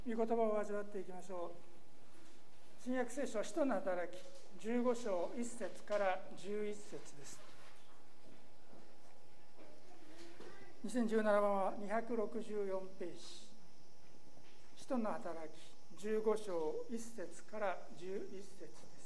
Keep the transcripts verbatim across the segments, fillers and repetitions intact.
御言葉を味わっていきましょう。新約聖書は使徒の働きじゅうご章いっ節からじゅういち節です。にせんじゅうななばんはにひゃくろくじゅうよんページ。使徒の働きじゅうご章いっ節からじゅういち節です。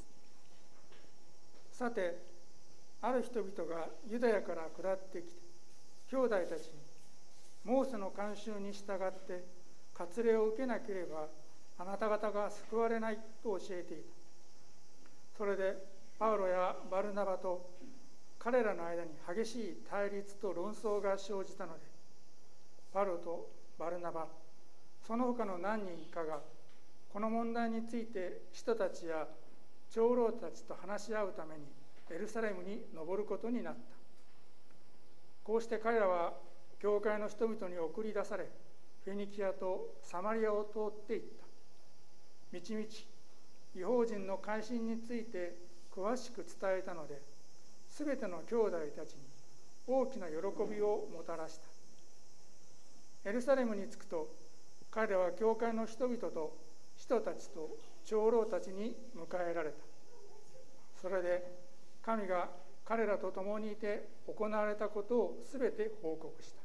さて、ある人々がユダヤから下ってきて、兄弟たちにモーセの慣習に従って割礼を受けなければあなた方が救われないと教えていた。それでパウロやバルナバと彼らの間に激しい対立と論争が生じたので、パウロとバルナバ、その他の何人かがこの問題について使徒たちや長老たちと話し合うためにエルサレムに登ることになった。こうして彼らは教会の人々に送り出され、フェニキアとサマリアを通っていった。みちみち異邦人の改心について詳しく伝えたので、すべての兄弟たちに大きな喜びをもたらした。エルサレムに着くと、彼らは教会の人々と使徒たちと長老たちに迎えられた。それで神が彼らと共にいて行われたことをすべて報告した。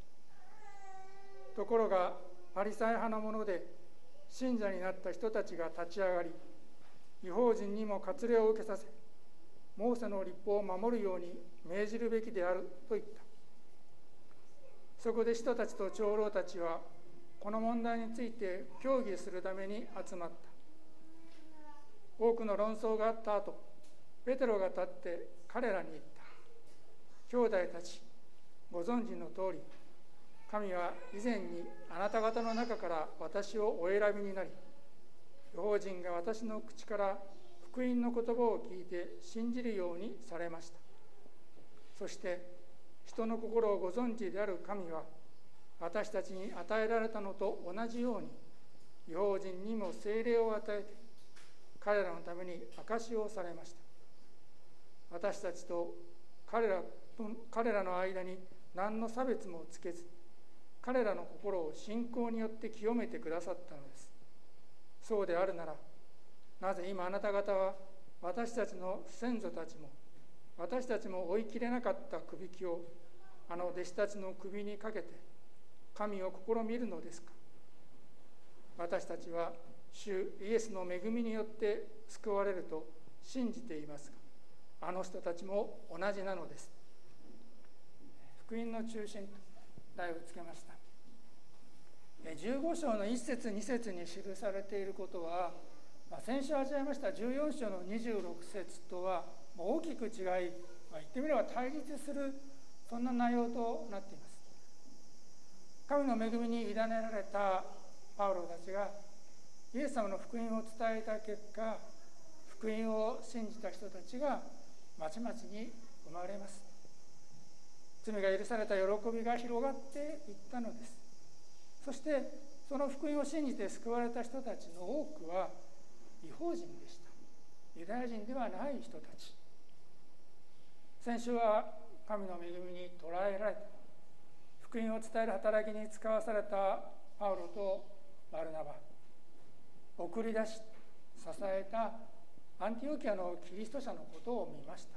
ところがパリサイ派の者で信者になった人たちが立ち上がり、異邦人にも割礼を受けさせ、モーセの律法を守るように命じるべきであると言った。そこで使徒たちと長老たちはこの問題について協議するために集まった。多くの論争があった後、ペテロが立って彼らに言った。兄弟たち、ご存知の通り、神は以前にあなた方の中から私をお選びになり、異邦人が私の口から福音の言葉を聞いて信じるようにされました。そして人の心をご存知である神は、私たちに与えられたのと同じように異邦人にも聖霊を与えて彼らのために証しをされました。私たちと彼らと彼らの間に何の差別もつけず、彼らの心を信仰によって清めてくださったのです。そうであるなら、なぜ今あなた方は私たちの先祖たちも私たちも追いきれなかったくびきをあの弟子たちの首にかけて神を試みるのですか。私たちは主イエスの恵みによって救われると信じていますが、あの人たちも同じなのです。福音の中心と題をつけました。じゅうご章のいっ節に節に記されていることは、先週味わいましたじゅうよん章のにじゅうろく節とは大きく違い、言ってみれば対立する、そんな内容となっています。神の恵みに委ねられたパウロたちがイエス様の福音を伝えた結果、福音を信じた人たちがまちまちに生まれます。罪が許された喜びが広がっていったのです。そしてその福音を信じて救われた人たちの多くは異邦人でした。ユダヤ人ではない人たち。先週は神の恵みに捉えられた福音を伝える働きに使わされたパウロとバルナバ、送り出し支えたアンティオキアのキリスト者のことを見ました。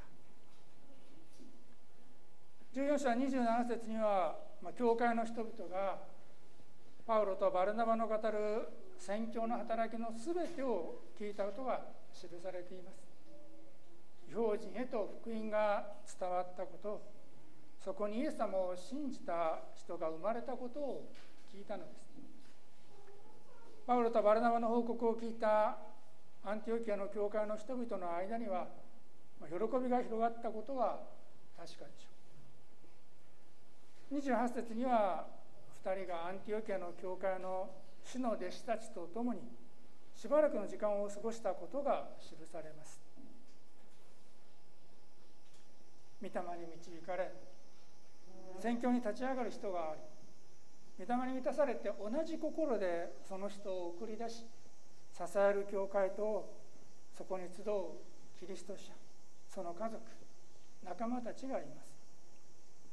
じゅうよん章にじゅうなな節には、まあ、教会の人々がパウロとバルナバの語る宣教の働きのすべてを聞いたことが記されています。異邦人へと福音が伝わったこと、そこにイエス様を信じた人が生まれたことを聞いたのです。パウロとバルナバの報告を聞いたアンティオキアの教会の人々の間には、喜びが広がったことは確かでしょう。にじゅうはち節にはふたりがアンティオキアの教会の主の弟子たちと共にしばらくの時間を過ごしたことが記されます。御霊に導かれ宣教に立ち上がる人があり、御霊に満たされて同じ心でその人を送り出し支える教会と、そこに集うキリスト者、その家族、仲間たちがいます。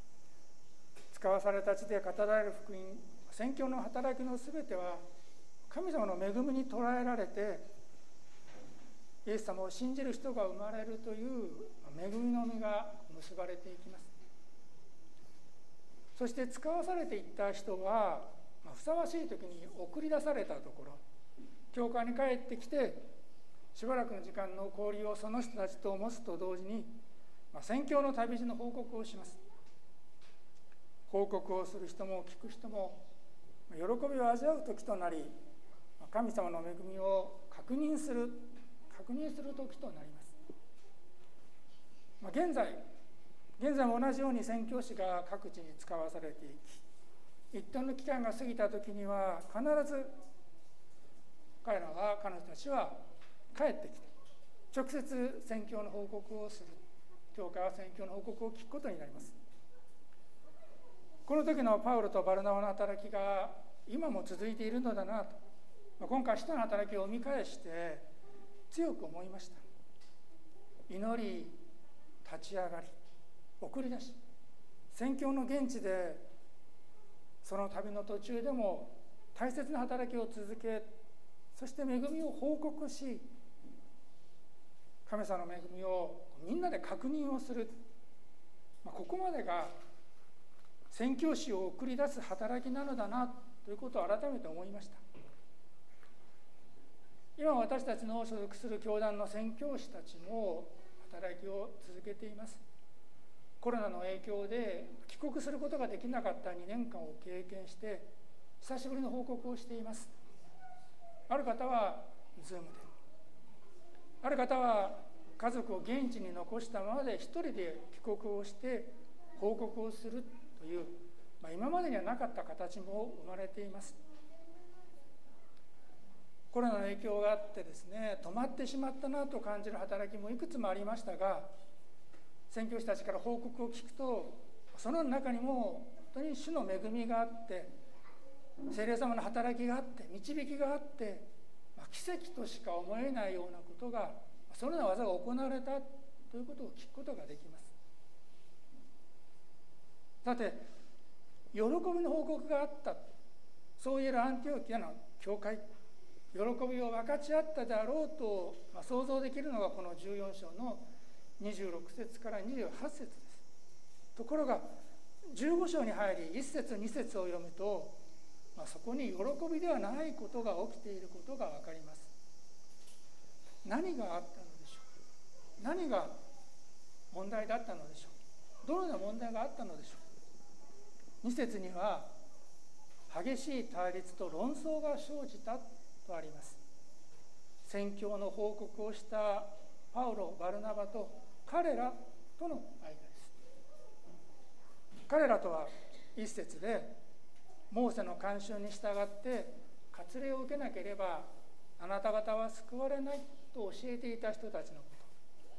使わされた地で語られる福音、宣教の働きのすべては神様の恵みに捉えられて、イエス様を信じる人が生まれるという恵みの実が結ばれていきます。そして使わされていった人は、ふさわしい時に送り出されたところ、教会に帰ってきてしばらくの時間の交流をその人たちと持つと同時に、宣教の旅路の報告をします。報告をする人も聞く人も喜びを味わう時となり、神様の恵みを確認する確認する時となります。現在現在も同じように宣教師が各地に使わされていき、一定の期間が過ぎた時には必ず彼らは彼女たちは帰ってきて直接宣教の報告をする。教会は宣教の報告を聞くことになります。この時のパウロとバルナバの働きが今も続いているのだなと、今回使徒の働きを見返して強く思いました。祈り、立ち上がり、送り出し、宣教の現地でその旅の途中でも大切な働きを続け、そして恵みを報告し、神様の恵みをみんなで確認をする、ここまでが宣教師を送り出す働きなのだなということを改めて思いました。今私たちの所属する教団の宣教師たちも働きを続けています。コロナの影響で帰国することができなかったにねんかんを経験して久しぶりの報告をしています。ある方は Zoom で、ある方は家族を現地に残したままで一人で帰国をして報告をするという、まあ、今までにはなかった形も生まれています。コロナの影響があってですね、止まってしまったなと感じる働きもいくつもありましたが、宣教師たちから報告を聞くと、その中にも本当に主の恵みがあって、聖霊様の働きがあって、導きがあって、奇跡としか思えないようなことが、そのような技が行われたということを聞くことができます。さて、喜びの報告があった、そういえるアンティオキアの教会、喜びを分かち合ったであろうと、まあ、想像できるのがこのじゅうよん章のにじゅうろく節からにじゅうはち節です。ところがじゅうご章に入りいち節に節を読むと、まあ、そこに喜びではないことが起きていることが分かります。何があったのでしょう。何が問題だったのでしょう。どのような問題があったのでしょう。に節には激しい対立と論争が生じたとあります。宣教の報告をしたパウロ、バルナバと彼らとの間です。彼らとはいち節で、モーセの慣習に従って割礼を受けなければあなた方は救われないと教えていた人たちのこと。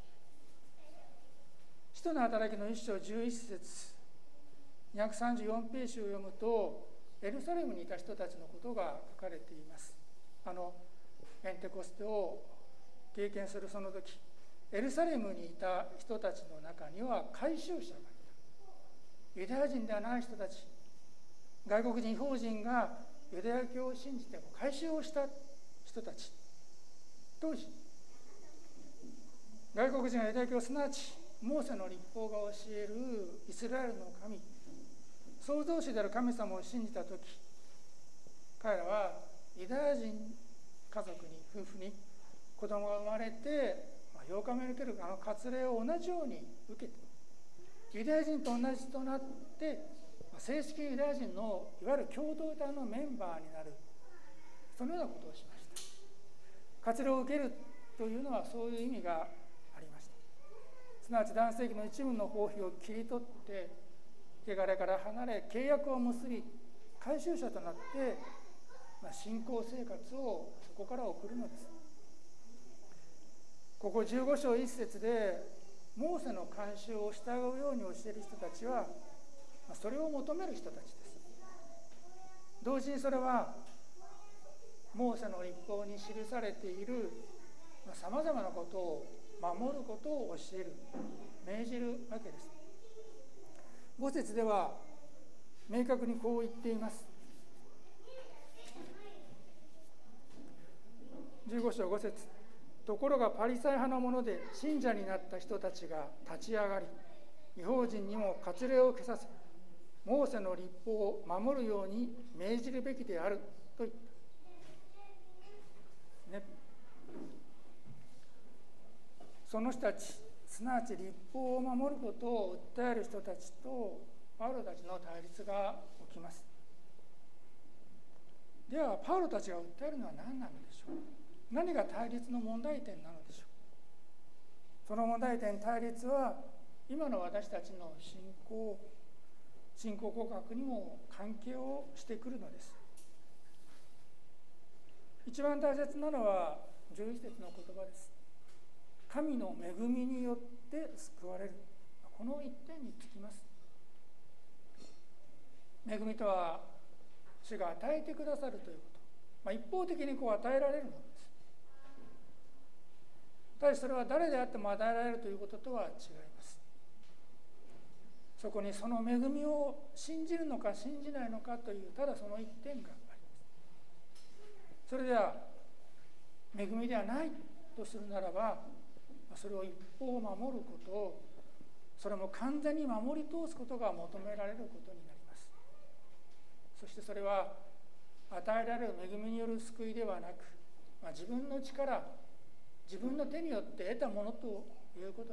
使徒の働きのいち章じゅういち節、にひゃくさんじゅうよんページを読むと、エルサレムにいた人たちのことが書かれています。あのペンテコステを経験するその時、エルサレムにいた人たちの中には改宗者がいた。ユダヤ人ではない人たち、外国人、違法人がユダヤ教を信じて改宗をした人たち。当時、外国人がユダヤ教、すなわちモーセの律法が教えるイスラエルの神、創造主である神様を信じたとき、彼らはユダヤ人家族に、夫婦に子供が生まれて、ようかめを受けるあの割礼を同じように受けて、ユダヤ人と同じとなって、正式ユダヤ人のいわゆる共同体のメンバーになる、そのようなことをしました。割礼を受けるというのはそういう意味がありました。すなわち男性器の一部の包皮を切り取って、汚れから離れ契約を結び、改宗者となって、まあ、信仰生活をそこから送るのです。ここじゅうご章いち節でモーセの慣習を従うように教える人たちは、それを求める人たちです。同時にそれはモーセの律法に記されているさまざまなことを守ることを教える、命じるわけです。ご節では明確にこう言っています。 じゅうご章ご節、ところがパリサイ派の者で信者になった人たちが立ち上がり、異邦人にも割礼を受けさせ、モーセの律法を守るように命じるべきであると言った、ね、その人たち、すなわち律法を守ることを訴える人たちとパウロたちの対立が起きます。ではパウロたちが訴えるのは何なのでしょう。何が対立の問題点なのでしょう。その問題点、対立は今の私たちの信仰信仰告白にも関係をしてくるのです。一番大切なのはじゅういち節の言葉です。神の恵みによって救われる。この一点につきます。恵みとは主が与えてくださるということ、まあ、一方的にこう与えられるものです。ただしそれは誰であっても与えられるということとは違います。そこにその恵みを信じるのか信じないのかという、ただその一点があります。それでは恵みではないとするならば、それを一方守ることを、それも完全に守り通すことが求められることになります。そしてそれは与えられる恵みによる救いではなく、まあ、自分の力、自分の手によって得たものということになります。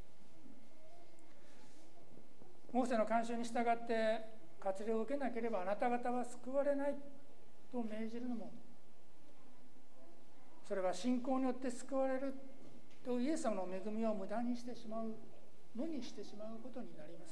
モーセの慣習に従って割礼を受けなければあなた方は救われないと命じるのも、それは信仰によって救われるとイエス様の恵みを無駄にしてしまう、無にしてしまうことになります。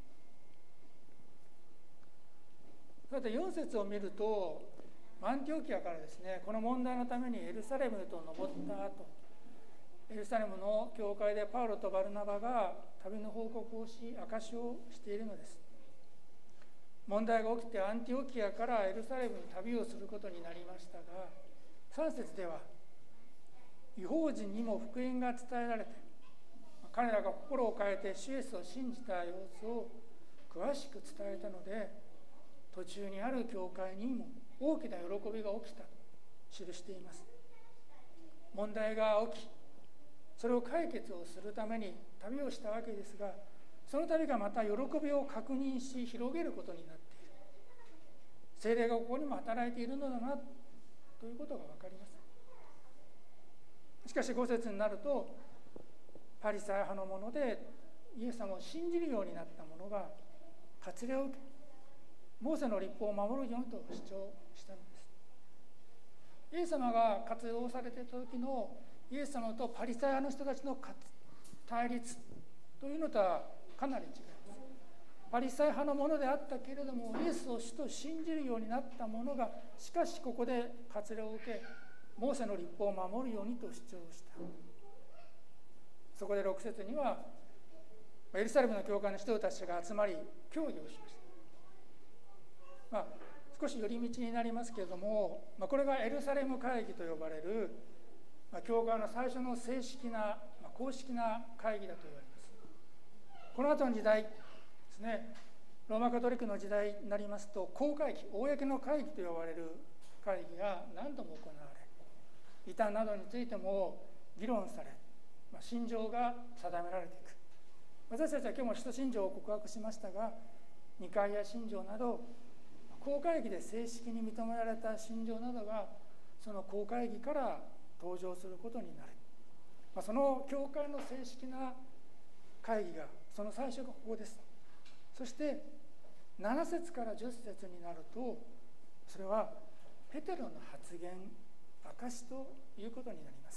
さてよん節を見ると、アンティオキアからですね、この問題のためにエルサレムへと登った後、エルサレムの教会でパウロとバルナバが旅の報告をし、証しをしているのです。問題が起きてアンティオキアからエルサレムに旅をすることになりましたが、さん節では異邦人にも福音が伝えられて、彼らが心を変えて主イエスを信じた様子を詳しく伝えたので、途中にある教会にも大きな喜びが起きたと記しています。問題が起き、それを解決をするために旅をしたわけですが、その旅がまた喜びを確認し広げることになっている。聖霊がここにも働いているのだなということが分かります。しかしご節になると、パリサイ派の者でイエス様を信じるようになった者が割礼を受け、モーセの律法を守るようにと主張したのです。イエス様が割礼をされていた時のイエス様とパリサイ派の人たちの対立というのとはかなり違います。パリサイ派のものであったけれども、イエスを主と信じるようになった者が、しかしここで割礼を受け、モーセの律法を守るようにと主張した。そこでろく節には、エルサレムの教会の人たちが集まり協議をしました。まあ、少し寄り道になりますけれども、まあ、これがエルサレム会議と呼ばれる、まあ、教会の最初の正式な、まあ、公式な会議だと言われます。この後の時代ですね、ローマカトリックの時代になりますと、公会議、公の会議と呼ばれる会議が何度も行われ、異端などについても議論され、まあ、信条が定められていく。私たちは今日も使徒信条を告白しましたが、ニカイア信条など公会議で正式に認められた信条などが、その公会議から登場することになる。まあ、その教会の正式な会議が、その最初がここです。そしてなな節からじゅっ節になると、それはペテロの発言、証ということになります。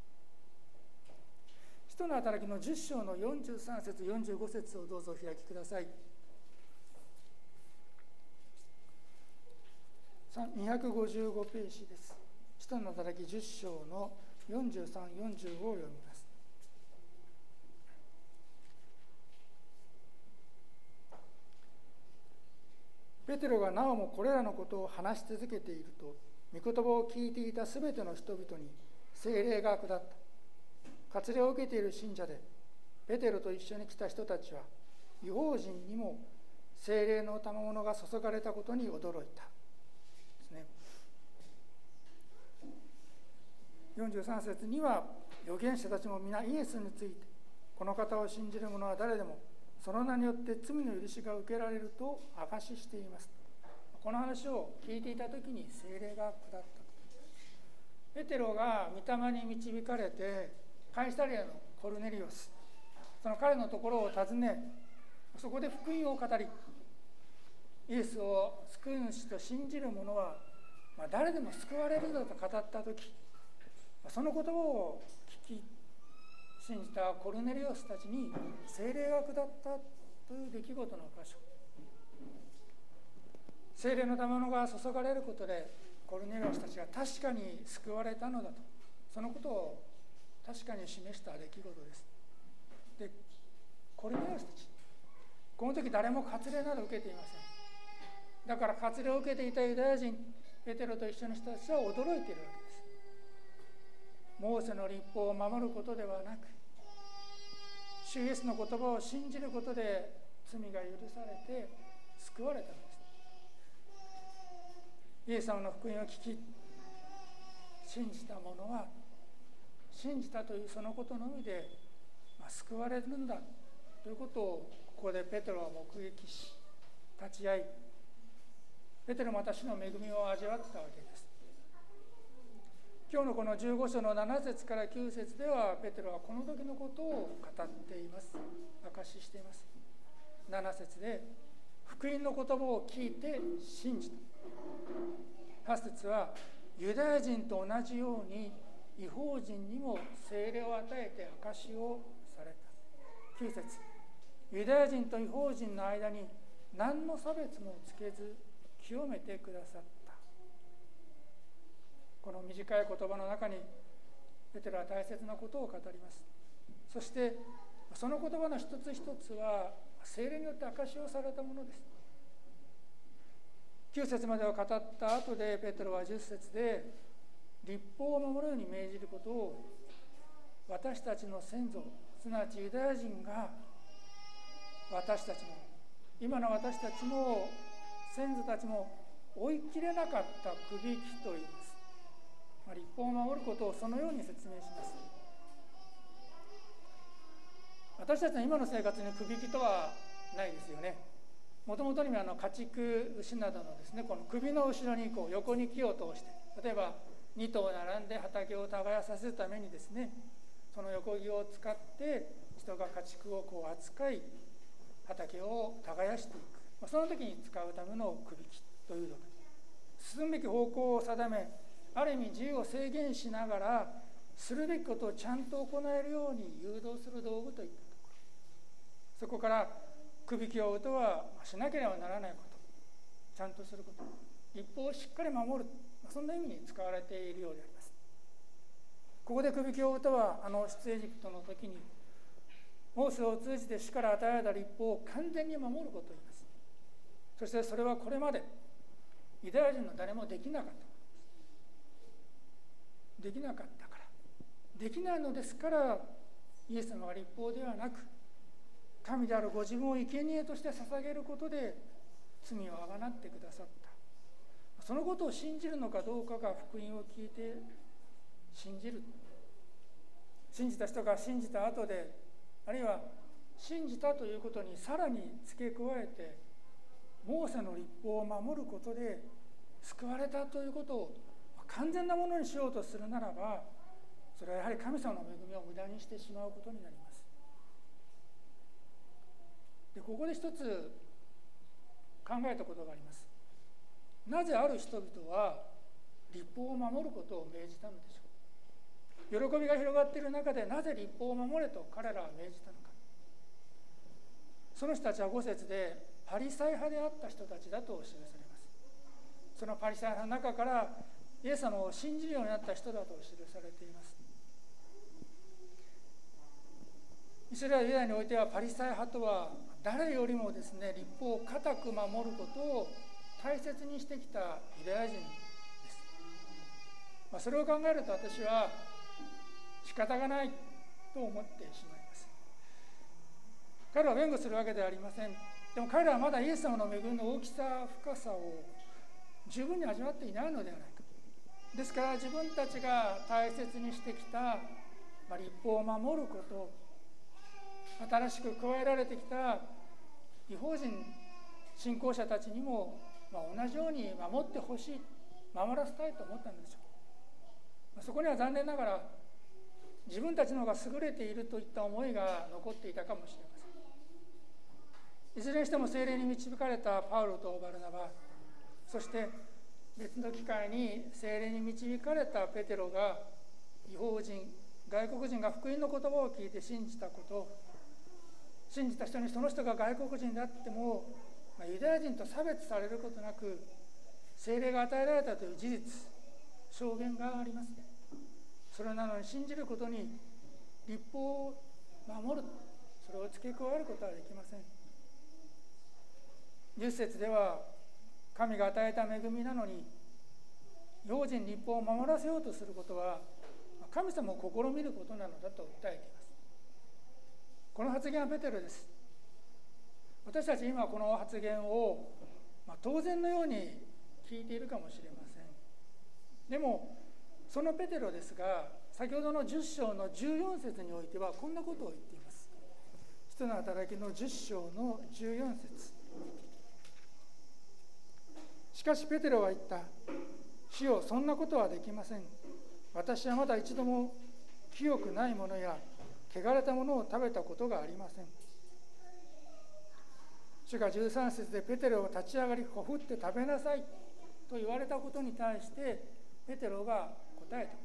使徒の働きのじゅっ章のよんじゅうさん節、よんじゅうご節をどうぞお開きください。にひゃくごじゅうごページです。使徒の働きじゅっ章のよんじゅうさん、よんじゅうごを読みます。ペテロがなおもこれらのことを話し続けていると、御言葉を聞いていたすべての人々に聖霊が下った。割礼を受けている信者でペテロと一緒に来た人たちは、異邦人にも聖霊の賜物が注がれたことに驚いたですね。 よんじゅうさん節には、預言者たちも皆イエスについて、この方を信じる者は誰でもその名によって罪の許しが受けられると証ししています。この話を聞いていた時に聖霊が下った。ペテロが御霊に導かれてカイサリアのコルネリオス、その彼のところを訪ね、そこで福音を語り、イエスを救い主と信じる者は、まあ、誰でも救われるだと語った時、その言葉を聞き信じたコルネリオスたちに聖霊が下ったという出来事の箇所。聖霊の賜物が注がれることでコルネリオスたちが確かに救われたのだと、そのことを確かに示した出来事です。で、コルネリオスたち、この時誰も割礼など受けていません。だから割礼を受けていたユダヤ人ペテロと一緒の人たちは驚いているわけです。モーセの律法を守ることではなく、主イエスの言葉を信じることで罪が許されて救われたのです。イエス様の福音を聞き信じた者は、信じたというそのことのみで、まあ、救われるんだということをここでペテロは目撃し、立ち会い、ペテロも私の恵みを味わったわけです。今日のこのじゅうご章のなな節からきゅう節では、ペテロはこの時のことを語っています。証ししています。なな節で、福音の言葉を聞いて信じた。はち節は、ユダヤ人と同じように異邦人にも聖霊を与えて証しをされた。きゅう節、ユダヤ人と異邦人の間に何の差別もつけず清めてくださった。この短い言葉の中にペテロは大切なことを語ります。そしてその言葉の一つ一つは聖霊によって証しをされたものです。きゅう節までを語った後でペテロはじゅっ節で、律法を守るように命じることを私たちの先祖、すなわちユダヤ人が、私たちも今の私たちも先祖たちも追い切れなかったくびきと言います。律法を守ることをそのように説明します。私たちの今の生活にくびきとはないですよね。もともとにはあの家畜牛などのですね、この首の後ろにこう横に木を通して、例えばに頭並んで畑を耕させるためにですね、その横木を使って人が家畜をこう扱い畑を耕していく、その時に使うためのくびきというのです進むべき方向を定め、ある意味自由を制限しながらするべきことをちゃんと行えるように誘導する道具といったところ、そこからくびきを追うとはしなければならないこと、ちゃんとすること、律法をしっかり守る、そんな意味に使われているようであります。ここでくびきを追うとは、あの出エジプトの時にモーセを通じて主から与えられた律法を完全に守ることを言います。そしてそれはこれまでユダヤ人の誰もできなかった。できなかったから、できないのですから、イエス様は律法ではなく、神であるご自分を生贄として捧げることで罪をあがなってくださった。そのことを信じるのかどうかが福音を聞いて信じる。信じた人が信じた後で、あるいは信じたということにさらに付け加えて、モーセの律法を守ることで救われたということを完全なものにしようとするならば、それはやはり神様の恵みを無駄にしてしまうことになります。で、ここで一つ考えたことがあります。なぜある人々は律法を守ることを命じたのでしょう。喜びが広がっている中で、なぜ律法を守れと彼らは命じたのか。その人たちはご節でパリサイ派であった人たちだと記されます。そのパリサイ派の中からイエス様を信じるようになった人だと記されています。イスラエルユダヤにおいては、パリサイ派とは誰よりもですね、律法を固く守ることを大切にしてきたユダヤ人です。まあ、それを考えると私は仕方がないと思ってしまいます。彼らは弁護するわけではありません。でも彼らはまだイエス様の恵みの大きさ、深さを十分に味わっていないのではないか。 ですから自分たちが大切にしてきた、まあ、律法を守ること、新しく加えられてきた異邦人信仰者たちにも、まあ、同じように守ってほしい、守らせたいと思ったんでしょう。そこには残念ながら自分たちの方が優れているといった思いが残っていたかもしれません。いずれにしても聖霊に導かれたパウロとバルナバ、そして別の機会に聖霊に導かれたペテロが異邦人、外国人が福音の言葉を聞いて信じたこと、信じた人にその人が外国人であっても、まあ、ユダヤ人と差別されることなく聖霊が与えられたという事実、証言があります。それなのに信じることに律法を守る、それを付け加えることはできません。じゅっ節では、神が与えた恵みなのに異邦人律法を守らせようとすることは神様を試みることなのだと訴えています。この発言はペテロです。私たち今この発言を、まあ、当然のように聞いているかもしれません。でもそのペテロですが、先ほどのじゅっ章のじゅうよん節においてはこんなことを言っています。使徒の働きのじゅっ章のじゅうよん節。しかしペテロは言った。主よ、そんなことはできません。私はまだ一度も清くないものや汚れたものを食べたことがありません。主がじゅうさん節でペテロを立ち上がりほふって食べなさいと言われたことに対してペテロが答えた。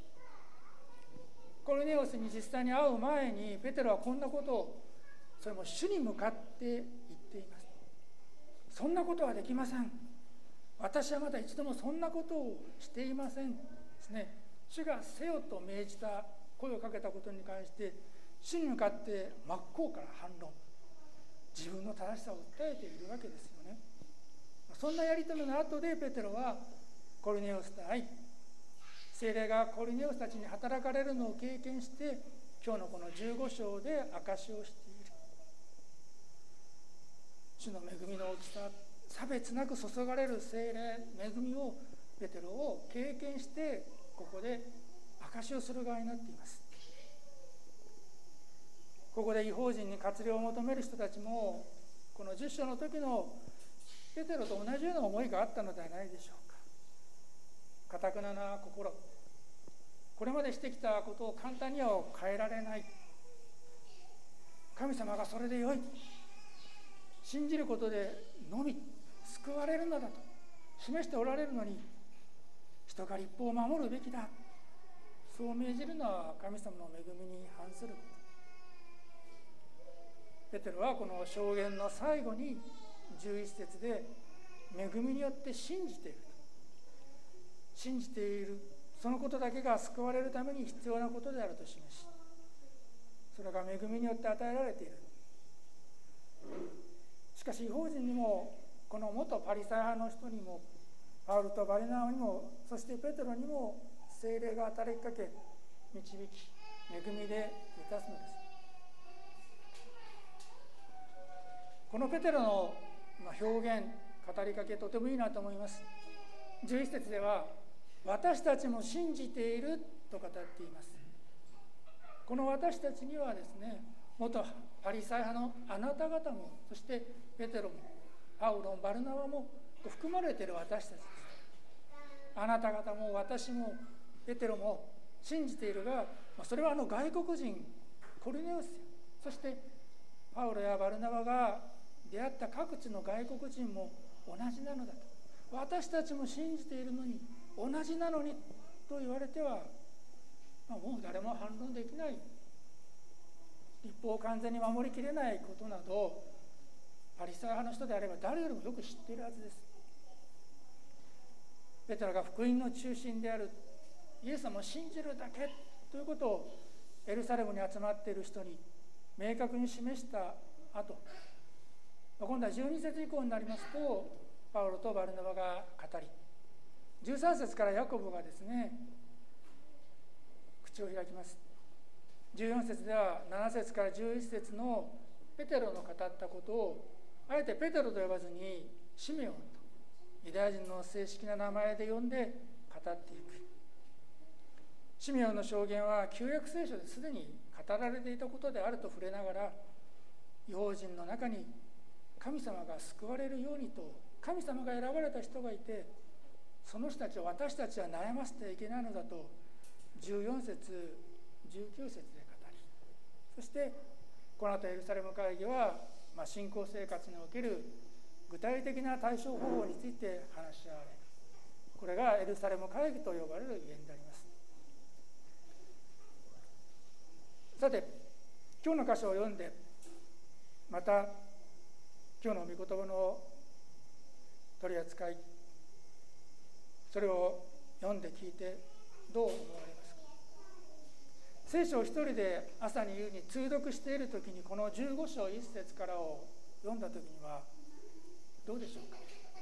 コルネオスに実際に会う前にペテロはこんなことを、それも主に向かって言っています。そんなことはできません。私はまだ一度もそんなことをしていませんですね。主がせよと命じた、声をかけたことに関して主に向かって真っ向から反論、自分の正しさを訴えているわけですよね。そんなやり取りの後でペテロはコルネオスと会い、聖霊がコルネオスたちに働かれるのを経験して今日のこのじゅうご章で証しをしている。主の恵みの大きさ、差別なく注がれる聖霊、恵みをペテロを経験してここで証しをする側になっています。ここで異邦人に活量を求める人たちもこのじゅっ章の時のペテロと同じような思いがあったのではないでしょうか。堅くなな心、これまでしてきたことを簡単には変えられない、神様がそれでよい、信じることでのみ救われるのだと示しておられるのに、人が律法を守るべきだ、そう命じるのは神様の恵みに反すること。ペテロはこの証言の最後にじゅういち節で恵みによって信じていると、信じているそのことだけが救われるために必要なことであると示し、それが恵みによって与えられている。しかし異邦人にも、この元パリサイ派の人にも、パウルとバルナバにも、そしてペテロにも聖霊が働きかけ導き恵みで満たすのです。このペテロの表現、語りかけ、とてもいいなと思います。じゅういち節では私たちも信じていると語っています。この私たちにはですね、元パリサイ派のあなた方も、そしてペテロもパウロもバルナバも含まれている私たちです。あなた方も私もペテロも信じているが、それはあの外国人コルネオス、そしてパウロやバルナバが出会った各地の外国人も同じなのだと、私たちも信じているのに同じなのにと言われては、まあ、もう誰も反論できない、律法を完全に守りきれないことなどパリサイ派の人であれば誰よりもよく知っているはずです。ペテロが福音の中心であるイエス様を信じるだけということをエルサレムに集まっている人に明確に示した後、今度はじゅうに節以降になりますとパウロとバルナバが語り、じゅうさん節からヤコブがですね口を開きます。じゅうよん節ではなな節からじゅういち節のペテロの語ったことをあえてペテロと呼ばずにシメオンとユダヤ人の正式な名前で呼んで語っていく。シメオンの証言は旧約聖書ですでに語られていたことであると触れながら、異邦人の中に神様が救われるようにと神様が選ばれた人がいて、その人たちを私たちは悩ませてはいけないのだとじゅうよん節じゅうきゅう節で語り、そしてこの後エルサレム会議は、まあ、信仰生活における具体的な対処方法について話し合われ、これがエルサレム会議と呼ばれるゆえんであります。さて、今日の箇所を読んで、また今日の御言葉の取り扱い、それを読んで聞いてどう思われますか。聖書を一人で朝に夕に通読しているときに、このじゅうご章いち節からを読んだときにはどうでしょうか。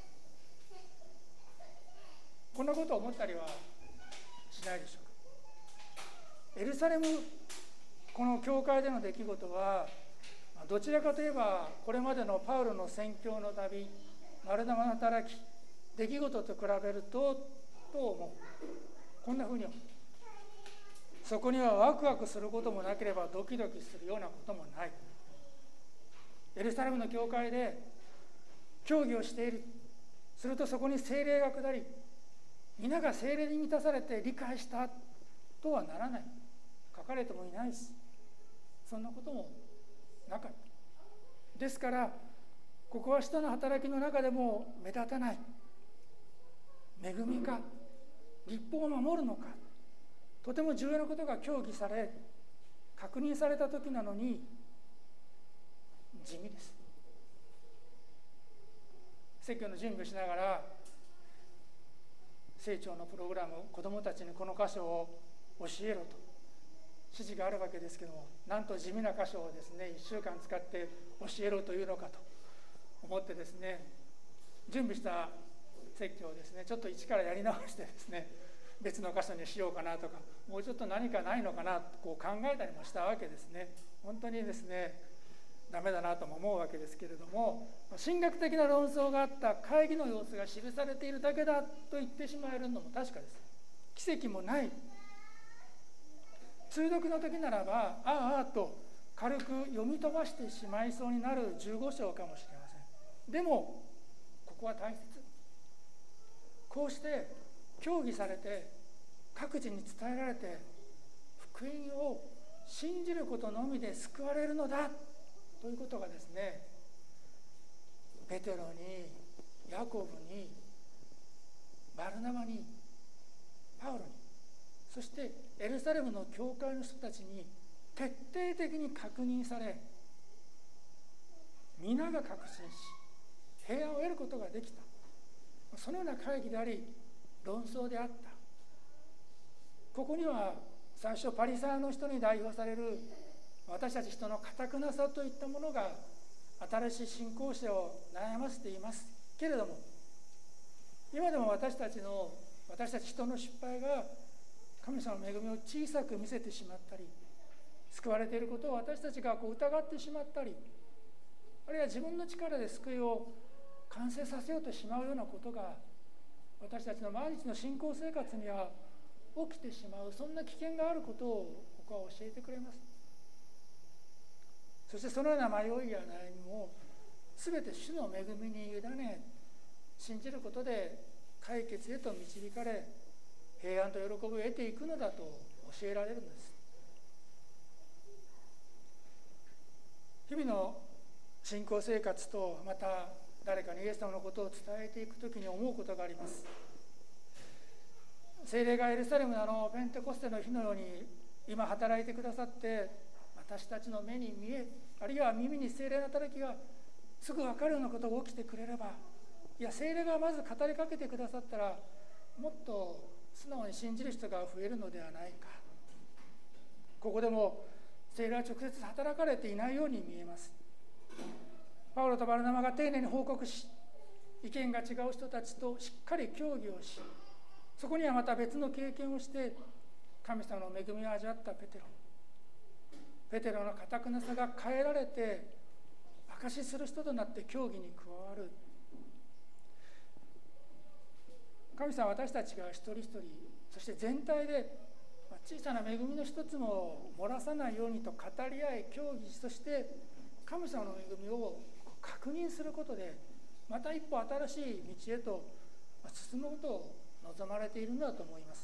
こんなことを思ったりはしないでしょうか。エルサレム、この教会での出来事はどちらかといえばこれまでのパウロの宣教の旅、バルナバの働き、出来事と比べるとと思う。こんなふうに思う。そこにはワクワクすることもなければドキドキするようなこともない。エルサレムの教会で教義をしている。するとそこに聖霊が下り、皆が聖霊に満たされて理解したとはならない。書かれてもいないし、そんなこともなかった。ですからここは使徒の働きの中でも目立たない、恵みか律法を守るのか、とても重要なことが協議され確認された時なのに地味です。説教の準備をしながら成長のプログラム、子どもたちにこの箇所を教えろと指示があるわけですけども、なんと地味な箇所をですねいっしゅうかん使って教えろというのかと思ってですね、準備した説教をですねちょっと一からやり直してですね、別の箇所にしようかなとか、もうちょっと何かないのかなとこう考えたりもしたわけですね。本当にですねダメだなとも思うわけですけれども、神学的な論争があった会議の様子が記されているだけだと言ってしまえるのも確かです。奇跡もない。通読の時ならばああああと軽く読み飛ばしてしまいそうになるじゅうご章かもしれません。でもここは大切。こうして協議されて各自に伝えられて、福音を信じることのみで救われるのだということがですね、ペテロに、ヤコブに、バルナバに、パウロに、そしてエルサレムの教会の人たちに徹底的に確認され、皆が確信し平安を得ることができた。そのような会議であり論争であった。ここには最初パリサイの人に代表される私たち人の堅くなさといったものが新しい信仰者を悩ませていますけれども、今でも私たちの私たち人の失敗が神様の恵みを小さく見せてしまったり、救われていることを私たちがこう疑ってしまったり、あるいは自分の力で救いを完成させようとしまうようなことが私たちの毎日の信仰生活には起きてしまう、そんな危険があることをここは教えてくれます。そしてそのような迷いや悩みも全て主の恵みに委ね、信じることで解決へと導かれ、平安と喜びを得ていくのだと教えられるんです。日々の信仰生活と、また誰かにイエス様のことを伝えていくときに思うことがあります。聖霊がエルサレムのあのペンテコステの日のように今働いてくださって、私たちの目に見え、あるいは耳に聖霊の働きがすぐ分かるようなことが起きてくれれば、いや聖霊がまず語りかけてくださったらもっと素直に信じる人が増えるのではないか。ここでも聖霊は直接働かれていないように見えます。パウロとバルナバが丁寧に報告し、意見が違う人たちとしっかり協議をし、そこにはまた別の経験をして神様の恵みを味わったペテロ。ペテロの堅くなさが変えられて証しする人となって協議に加わる。 神様は私たちが一人一人、そして全体で小さな恵みの一つも漏らさないようにと語り合い協議し、そして神様の恵みを確認することで、また一歩新しい道へと進むことを望まれているのだと思います。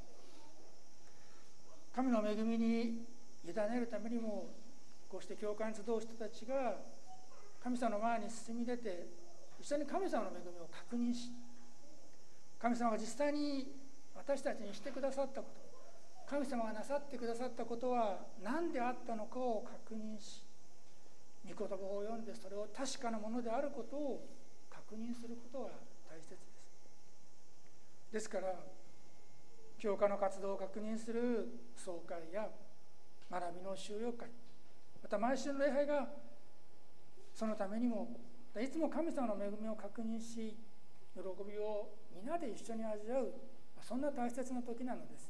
神の恵みに委ねるためにも、こうして教会に集う人たちが神様の前に進み出て、一緒に神様の恵みを確認し、神様が実際に私たちにしてくださったこと、神様がなさってくださったことは何であったのかを確認し、御言葉を読んでそれを確かなものであることを確認することが大切です。ですから、教会の活動を確認する総会や学びの修養会、また毎週の礼拝がそのためにもいつも神様の恵みを確認し、喜びを皆で一緒に味わう、そんな大切な時なのです。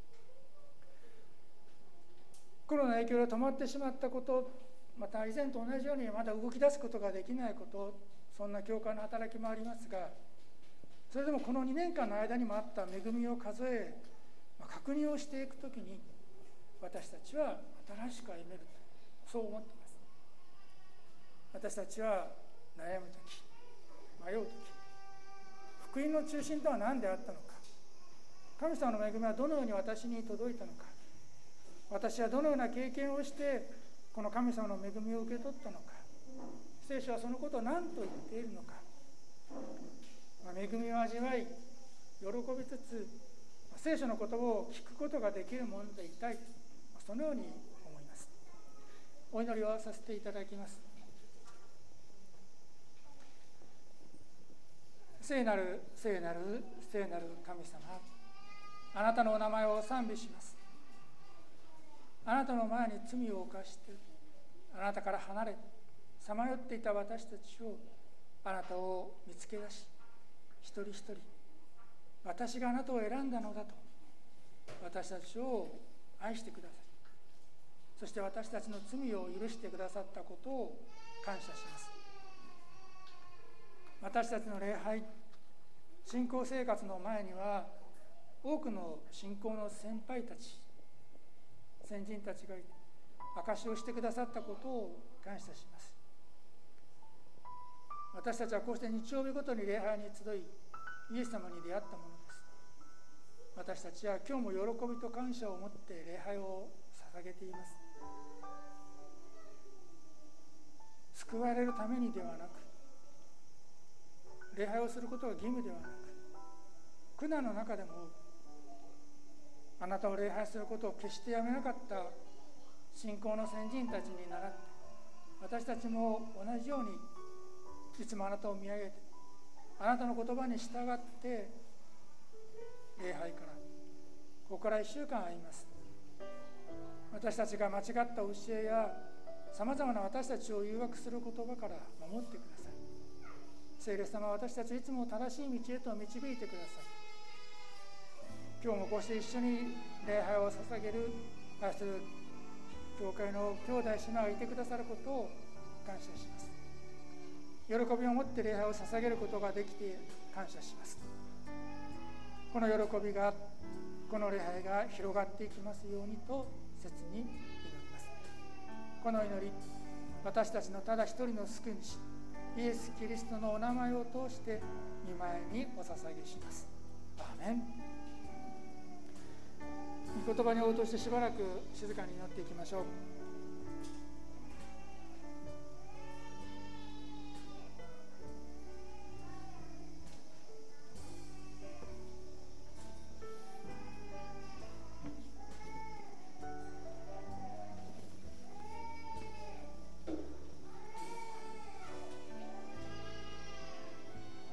コロナの影響で止まってしまったこと、また以前と同じようにまだ動き出すことができないこと、そんな教会の働きもありますが、それでもこのにねんかんの間にもあった恵みを数え、確認をしていくときに、私たちは新しく歩める、そう思っています。私たちは悩むとき、迷うとき、福音の中心とは何であったのか、神様の恵みはどのように私に届いたのか、私はどのような経験をしてこの神様の恵みを受け取ったのか、聖書はそのことを何と言っているのか、恵みを味わい喜びつつ聖書の言葉を聞くことができるものでいたい、そのように思います。お祈りをさせていただきます。聖なる聖なる聖なる神様、あなたのお名前を賛美します。あなたの前に罪を犯して、あなたから離れさまよっていた私たちを、あなたを見つけ出し、一人一人私があなたを選んだのだと私たちを愛してください。そして私たちの罪を許してくださったことを感謝します。私たちの礼拝、信仰生活の前には多くの信仰の先輩たち、先人たちが証しをしてくださったことを感謝します。私たちはこうして日曜日ごとに礼拝に集い、イエス様に出会ったものです。私たちは今日も喜びと感謝を持って礼拝を捧げています。救われるためにではなく、礼拝をすることが義務ではなく、苦難の中でもあなたを礼拝することを決してやめなかった信仰の先人たちに倣って、私たちも同じようにいつもあなたを見上げて、あなたの言葉に従って礼拝からここからいっしゅうかん歩みます。私たちが間違った教えやさまざまな私たちを誘惑する言葉から守ってください。聖霊様は私たちいつも正しい道へと導いてください。今日もこうして一緒に礼拝を捧げる愛する教会の兄弟姉妹がいてくださることを感謝します。喜びを持って礼拝を捧げることができて感謝します。この喜びが、この礼拝が広がっていきますようにと切に祈ります。この祈り、私たちのただ一人の救い主イエス・キリストのお名前を通して御前にお捧げします。アーメン。御言葉に応答してしばらく静かに祈っていきましょう。